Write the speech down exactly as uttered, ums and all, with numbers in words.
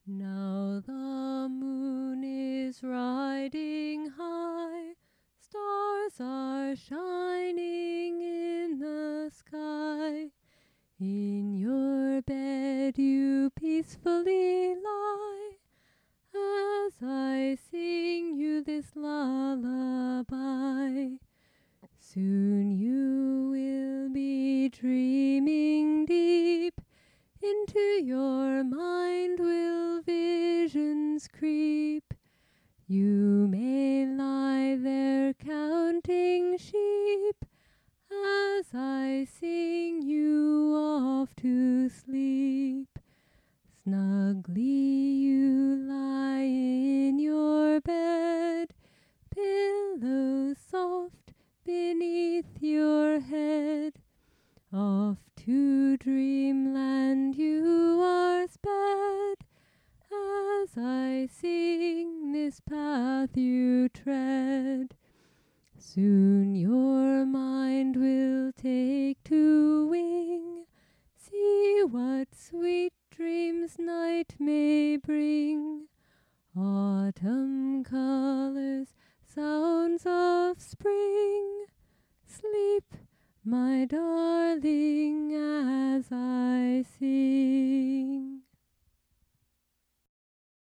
Now the moon is riding high, stars are shining in the sky. In your bed you peacefully lie, as I sing you this lullaby. Soon you will be dreaming deep, into your mind will visions creep. You may lie there counting sheep, as I sing you off to sleep. Snugly you lie in your bed, pillows soft beneath your head. Off to dreamland you are sped, as I sing this path you tread. Soon your mind will take to wing, see what sweet dreams night may bring. Autumn colors, sounds of spring. Sleep, my darling, as I sing.